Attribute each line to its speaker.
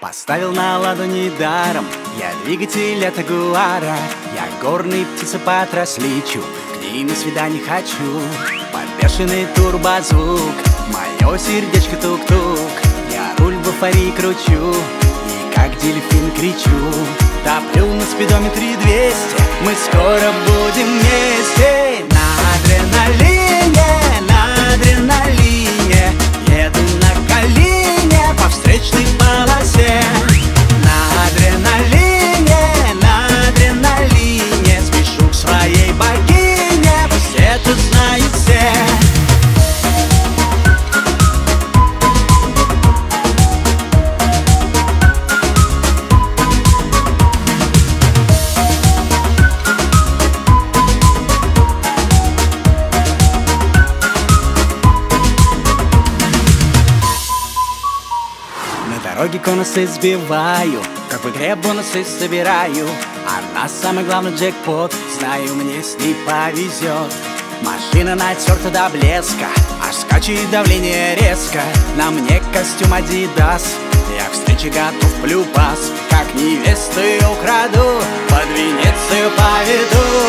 Speaker 1: Поставил на ладони даром я двигатель от Ягуара. Я горный птицепатрас лечу, к ней на свидание хочу. Под бешеный турбозвук мое сердечко тук-тук. Я руль в эйфории кручу и как дельфин кричу. Топлю на спидометре 200, мы скоро будем вместе. На адреналине еду на колине по встречной полосе. На адреналине спешу к своей богине, пусть это знают все. На дороге конусы сбиваю, как в игре бонусы собираю. Она самый главный джекпот, знаю, мне с ней повезет. Машина натерта до блеска, аж скачет давление резко. На мне костюм Adidas, я к встрече готов плюпас. Как невесту украду, под Венецию поведу.